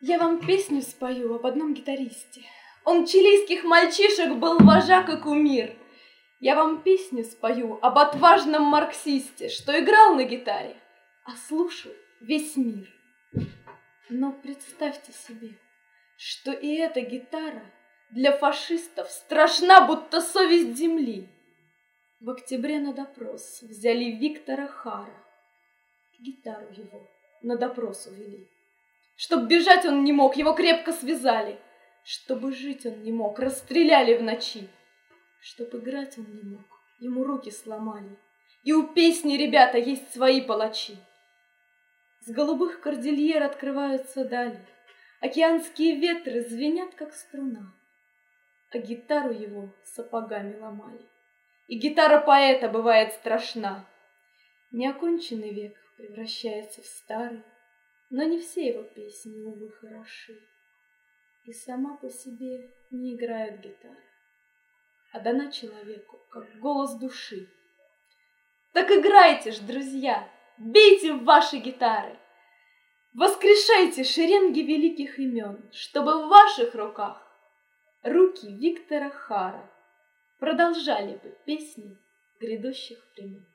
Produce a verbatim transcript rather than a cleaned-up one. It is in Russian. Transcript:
Я вам песню спою об одном гитаристе. Он чилийских мальчишек был вожак и кумир. Я вам песню спою об отважном марксисте, что играл на гитаре, а слушал весь мир. Но представьте себе, что и эта гитара для фашистов страшна, будто совесть земли. В октябре на допрос взяли Виктора Хара, гитару его на допрос увели. Чтоб бежать он не мог, его крепко связали. Чтобы жить он не мог, расстреляли в ночи. Чтоб играть он не мог, ему руки сломали. И у песни, ребята, есть свои палачи. С голубых кордильер открываются дали, океанские ветры звенят, как струна. А гитару его сапогами ломали. И гитара поэта бывает страшна. Неоконченный век превращается в старый, но не все его песни, увы, хороши. И сама по себе не играет гитара, а дана человеку, как голос души. Так играйте ж, друзья, бейте в ваши гитары, воскрешайте шеренги великих имен, чтобы в ваших руках руки Виктора Хара продолжали бы песни грядущих времен.